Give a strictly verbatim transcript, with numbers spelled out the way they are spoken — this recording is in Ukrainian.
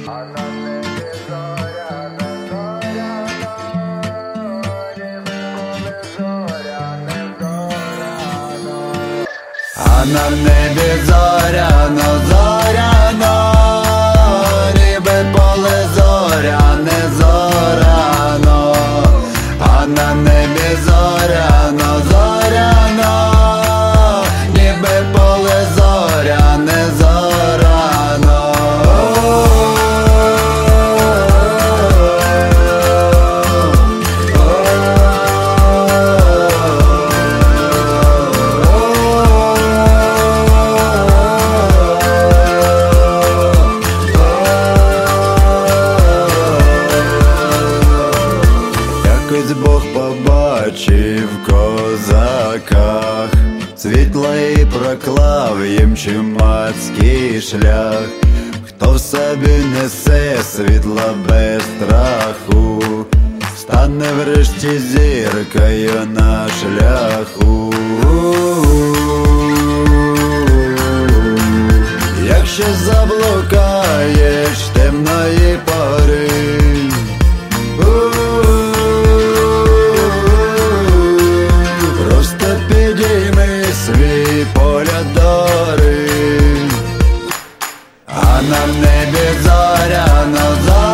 А на небі зоряне, зоряно, ніби зоряне, зоряно. А на небі зоряно, зоряно, ніби поле зоряне, зоряно. А на небі зоряно, зоряно, ніби поле зоряне, зоряно. Якось Бог побачив в козаках світло і проклав їм чумацький шлях. Хто в собі несе світла без страху, стане врешті зіркою на шляху. Якщо заблукаєш темної пори, просто підійми свій погляд дори. А на небі зоряно, зоряно,